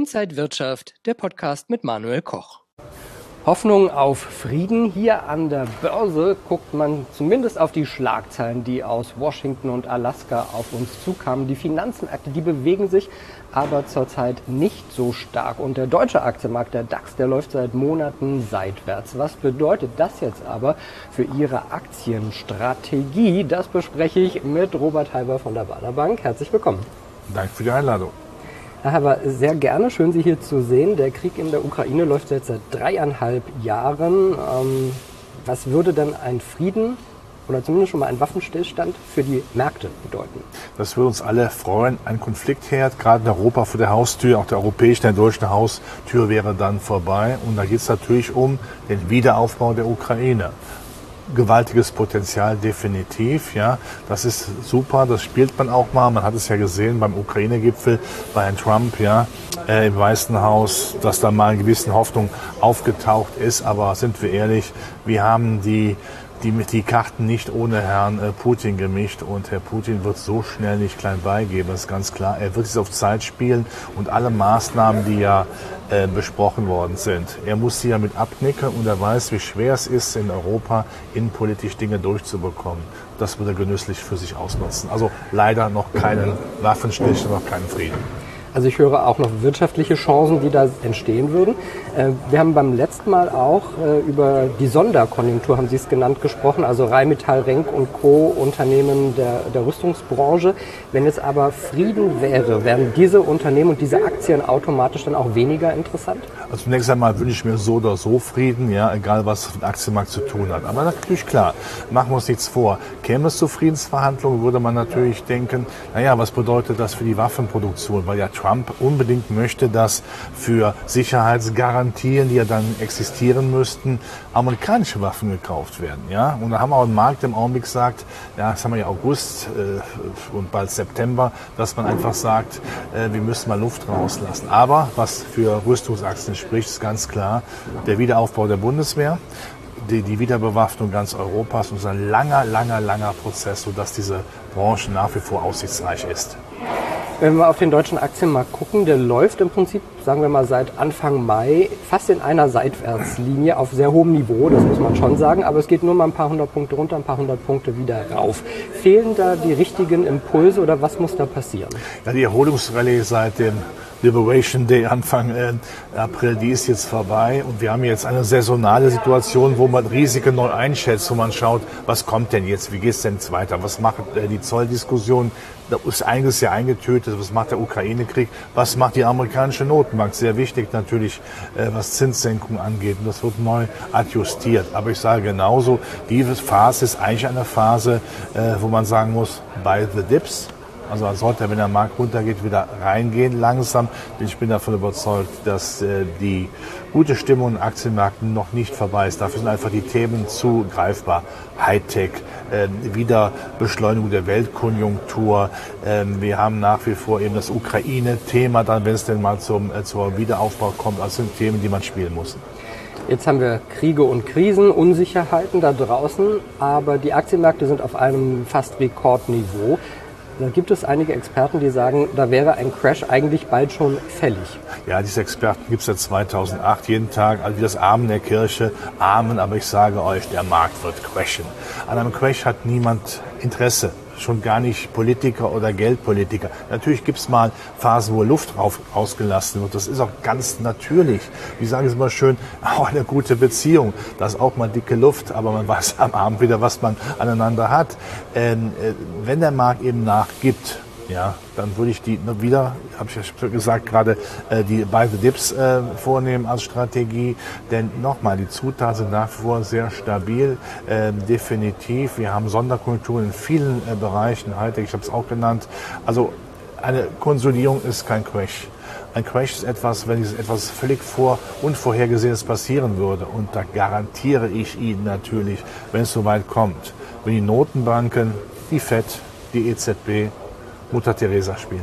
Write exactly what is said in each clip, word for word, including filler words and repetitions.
Inside Wirtschaft, der Podcast mit Manuel Koch. Hoffnung auf Frieden. Hier an der Börse guckt man zumindest auf die Schlagzeilen, die aus Washington und Alaska auf uns zukamen. Die Finanzmärkte, die bewegen sich aber zurzeit nicht so stark. Und der deutsche Aktienmarkt, der DAX, der läuft seit Monaten seitwärts. Was bedeutet das jetzt aber für Ihre Aktienstrategie? Das bespreche ich mit Robert Halber von der Baader Bank. Herzlich willkommen. Danke für die Einladung. Herr Halber, sehr gerne, schön Sie hier zu sehen. Der Krieg in der Ukraine läuft jetzt seit dreieinhalb Jahren. Ähm, was würde denn ein Frieden oder zumindest schon mal ein Waffenstillstand für die Märkte bedeuten? Das würde uns alle freuen. Ein Konfliktherd, gerade in Europa vor der Haustür, auch der europäischen, der deutschen Haustür wäre dann vorbei. Und da geht es natürlich um den Wiederaufbau der Ukraine. Gewaltiges Potenzial, definitiv, ja. Das ist super, das spielt man auch mal. Man hat es ja gesehen beim Ukraine-Gipfel bei Herrn Trump, ja, äh, im Weißen Haus, dass da mal eine gewisse Hoffnung aufgetaucht ist. Aber sind wir ehrlich, wir haben die die mit die Karten nicht ohne Herrn äh, Putin gemischt und Herr Putin wird so schnell nicht klein beigeben, das ist ganz klar. Er wird es auf Zeit spielen und alle Maßnahmen, die ja äh, besprochen worden sind, er muss sie ja mit abnicken und er weiß, wie schwer es ist, in Europa innenpolitisch Dinge durchzubekommen. Das wird er genüsslich für sich ausnutzen. Also leider noch keinen Waffenstillstand, noch keinen Frieden. Also ich höre auch noch wirtschaftliche Chancen, die da entstehen würden. Wir haben beim letzten Mal auch über die Sonderkonjunktur, haben Sie es genannt, gesprochen, also Rheinmetall, Renk und Co. Unternehmen der, der Rüstungsbranche. Wenn jetzt aber Frieden wäre, wären diese Unternehmen und diese Aktien automatisch dann auch weniger interessant? Also zunächst einmal wünsche ich mir so oder so Frieden, ja, egal was mit dem Aktienmarkt zu tun hat. Aber natürlich klar, machen wir uns nichts vor. Käme es zu Friedensverhandlungen, würde man natürlich denken, naja, was bedeutet das für die Waffenproduktion? Weil ja Trump unbedingt möchte, dass für Sicherheitsgarantien, die ja dann existieren müssten, amerikanische Waffen gekauft werden. Ja? Und da haben wir auch einen Markt im Augenblick gesagt, ja, das haben wir ja August äh, und bald September, dass man einfach sagt, äh, wir müssen mal Luft rauslassen. Aber was für Rüstungsaktien spricht, ist ganz klar, der Wiederaufbau der Bundeswehr, die, die Wiederbewaffnung ganz Europas und so ein langer, langer, langer Prozess, sodass diese Branche nach wie vor aussichtsreich ist. Wenn wir auf den deutschen Aktienmarkt gucken, der läuft im Prinzip, sagen wir mal, seit Anfang Mai fast in einer Seitwärtslinie auf sehr hohem Niveau, das muss man schon sagen, aber es geht nur mal ein paar hundert Punkte runter, ein paar hundert Punkte wieder rauf. Fehlen da die richtigen Impulse oder was muss da passieren? Ja, die Erholungsrallye seit dem Liberation Day Anfang äh, April, die ist jetzt vorbei und wir haben jetzt eine saisonale Situation, wo man Risiken neu einschätzt, wo man schaut, was kommt denn jetzt, wie geht es denn jetzt weiter, was macht äh, die Zolldiskussion, da ist einiges ja eingetötet, was macht der Ukraine-Krieg, was macht die amerikanische Notenbank, sehr wichtig natürlich, äh, was Zinssenkung angeht und das wird neu adjustiert, aber ich sage genauso, diese Phase ist eigentlich eine Phase, äh, wo man sagen muss, buy the dips. Also man sollte, wenn der Markt runtergeht, wieder reingehen langsam. Ich bin davon überzeugt, dass äh, die gute Stimmung in Aktienmärkten noch nicht vorbei ist. Dafür sind einfach die Themen zu greifbar. Hightech, äh, Wiederbeschleunigung der Weltkonjunktur. Äh, wir haben nach wie vor eben das Ukraine-Thema, dann, wenn es denn mal zum, äh, zum Wiederaufbau kommt. Das sind Themen, die man spielen muss. Jetzt haben wir Kriege und Krisen, Unsicherheiten da draußen, aber die Aktienmärkte sind auf einem fast Rekordniveau. Da gibt es einige Experten, die sagen, da wäre ein Crash eigentlich bald schon fällig. Ja, diese Experten gibt es seit zweitausendacht jeden Tag, also wie das Amen der Kirche, Amen, aber ich sage euch, der Markt wird crashen. An einem Crash hat niemand Interesse. Schon gar nicht Politiker oder Geldpolitiker. Natürlich gibt es mal Phasen, wo Luft rauf, rausgelassen wird. Das ist auch ganz natürlich. Wie sagen Sie mal schön, auch eine gute Beziehung. Da ist auch mal dicke Luft, aber man weiß am Abend wieder, was man aneinander hat. Ähm, äh, wenn der Markt eben nachgibt, ja, dann würde ich die wieder, habe ich ja schon gesagt, gerade äh, die Buy the Dips äh, vornehmen als Strategie. Denn nochmal, die Zutaten sind nach wie vor sehr stabil, äh, definitiv. Wir haben Sonderkonjunkturen in vielen äh, Bereichen, Hightech, ich habe es auch genannt. Also eine Konsolidierung ist kein Crash. Ein Crash ist etwas, wenn etwas völlig vor Unvorhergesehenes passieren würde. Und da garantiere ich Ihnen natürlich, wenn es soweit kommt, wenn die Notenbanken, die Fed, die E Z B, Mutter Teresa spielen.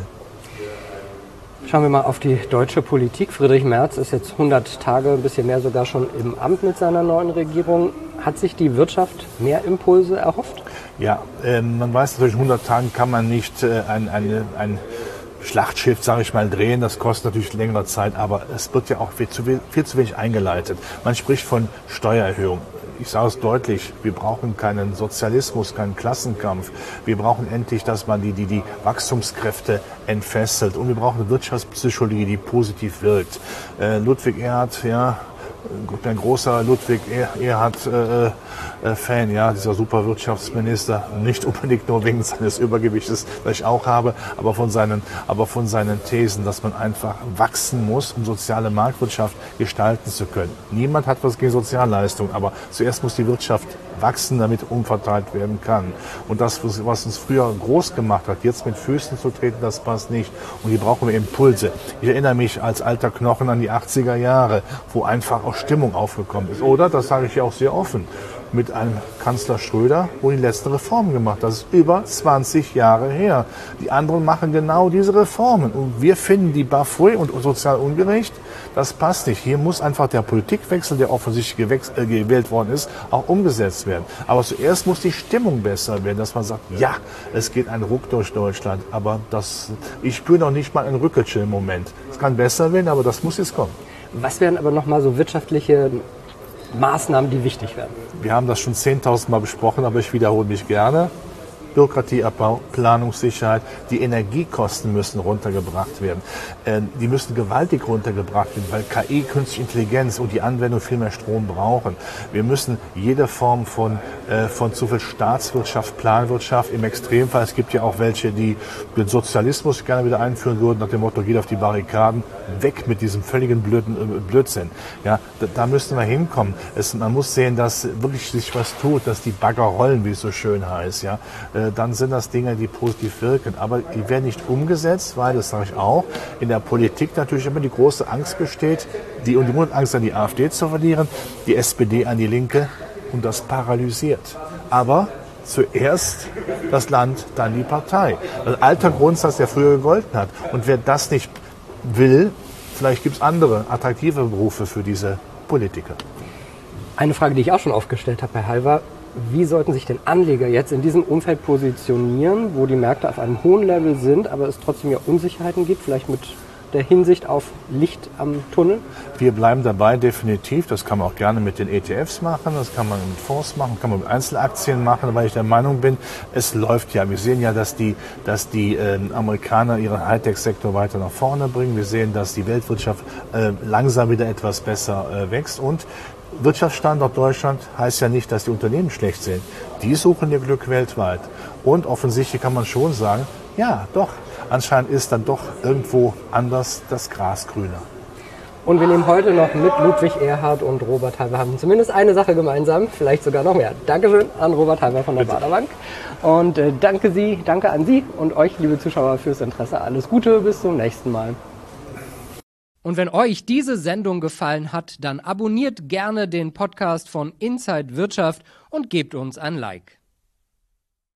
Schauen wir mal auf die deutsche Politik. Friedrich Merz ist jetzt hundert Tage, ein bisschen mehr sogar schon im Amt mit seiner neuen Regierung. Hat sich die Wirtschaft mehr Impulse erhofft? Ja, äh, man weiß natürlich, in hundert Tagen kann man nicht äh, ein, ein, ein Schlachtschiff, sage ich mal, drehen. Das kostet natürlich längere Zeit, aber es wird ja auch viel zu, viel zu wenig eingeleitet. Man spricht von Steuererhöhung. Ich sage es deutlich, wir brauchen keinen Sozialismus, keinen Klassenkampf. Wir brauchen endlich, dass man die, die, die Wachstumskräfte entfesselt. Und wir brauchen eine Wirtschaftspsychologie, die positiv wirkt. Äh, Ludwig Erhard, ja, ein großer Ludwig Erhard-Fan, äh, äh, ja, dieser super Wirtschaftsminister, nicht unbedingt nur wegen seines Übergewichtes, das ich auch habe, aber von seinen, aber von seinen Thesen, dass man einfach wachsen muss, um soziale Marktwirtschaft gestalten zu können. Niemand hat was gegen Sozialleistungen, aber zuerst muss die Wirtschaft wachsen, damit umverteilt werden kann. Und das, was uns früher groß gemacht hat, jetzt mit Füßen zu treten, das passt nicht. Und hier brauchen wir Impulse. Ich erinnere mich als alter Knochen an die achtziger Jahre, wo einfach auch Stimmung aufgekommen ist. Oder, das sage ich ja auch sehr offen, mit einem Kanzler Schröder, wo die letzte Reform gemacht hat. Das ist über zwanzig Jahre her. Die anderen machen genau diese Reformen. Und wir finden die Bafui und sozial ungerecht. Das passt nicht. Hier muss einfach der Politikwechsel, der offensichtlich gewächs- äh, gewählt worden ist, auch umgesetzt werden. Aber zuerst muss die Stimmung besser werden, dass man sagt, ja, es geht ein Ruck durch Deutschland. Aber das, ich spüre noch nicht mal ein Rückelchen im Moment. Es kann besser werden, aber das muss jetzt kommen. Was wären aber nochmal so wirtschaftliche Maßnahmen, die wichtig werden? Wir haben das schon zehntausend Mal besprochen, aber ich wiederhole mich gerne. Bürokratieabbau, Planungssicherheit, die Energiekosten müssen runtergebracht werden. Äh, die müssen gewaltig runtergebracht werden, weil K I, künstliche Intelligenz und die Anwendung viel mehr Strom brauchen. Wir müssen jede Form von, äh, von zu viel Staatswirtschaft, Planwirtschaft, im Extremfall, es gibt ja auch welche, die den Sozialismus gerne wieder einführen würden, nach dem Motto, geht auf die Barrikaden, weg mit diesem völligen blöden äh, Blödsinn. Ja, da, da müssen wir hinkommen. Es, man muss sehen, dass wirklich sich was tut, dass die Bagger rollen, wie es so schön heißt. Ja, äh, dann sind das Dinge, die positiv wirken. Aber die werden nicht umgesetzt, weil, das sage ich auch, in der Politik natürlich immer die große Angst besteht, die und die Angst an die AfD zu verlieren, die S P D an die Linke, und das paralysiert. Aber zuerst das Land, dann die Partei. Ein alter Grundsatz, der früher gegolten hat. Und wer das nicht will, vielleicht gibt es andere attraktive Berufe für diese Politiker. Eine Frage, die ich auch schon aufgestellt habe, Herr Halver: Wie sollten sich denn Anleger jetzt in diesem Umfeld positionieren, wo die Märkte auf einem hohen Level sind, aber es trotzdem ja Unsicherheiten gibt, vielleicht mit der Hinsicht auf Licht am Tunnel? Wir bleiben dabei, definitiv. Das kann man auch gerne mit den E T Fs machen, das kann man mit Fonds machen, kann man mit Einzelaktien machen, weil ich der Meinung bin, es läuft ja. Wir sehen ja, dass die, dass die äh, Amerikaner ihren Hightech-Sektor weiter nach vorne bringen. Wir sehen, dass die Weltwirtschaft äh, langsam wieder etwas besser äh, wächst. Und Wirtschaftsstandort Deutschland heißt ja nicht, dass die Unternehmen schlecht sind. Die suchen ihr Glück weltweit. Und offensichtlich kann man schon sagen, ja, doch, anscheinend ist dann doch irgendwo anders das Gras grüner. Und wir nehmen heute noch mit Ludwig Erhard und Robert Halver, haben zumindest eine Sache gemeinsam, vielleicht sogar noch mehr. Dankeschön an Robert Halver von der Bitte. Baader Bank. Und äh, danke Sie, danke an Sie und euch, liebe Zuschauer, fürs Interesse. Alles Gute, bis zum nächsten Mal. Und wenn euch diese Sendung gefallen hat, dann abonniert gerne den Podcast von Inside Wirtschaft und gebt uns ein Like.